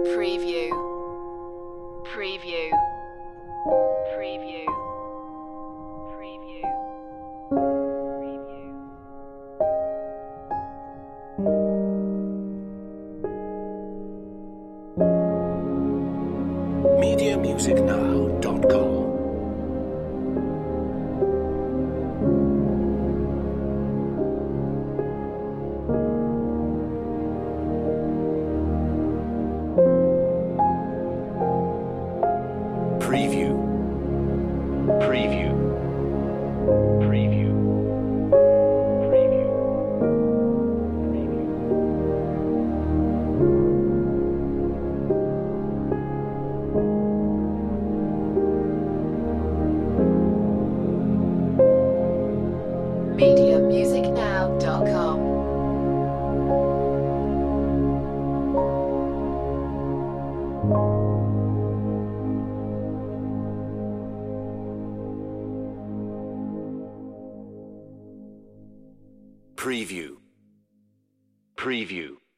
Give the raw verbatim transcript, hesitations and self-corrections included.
Preview. Preview. Preview. Preview. Preview. media music now dot com Preview. Preview. Preview. Preview. Preview. media music now dot com. Preview. Preview.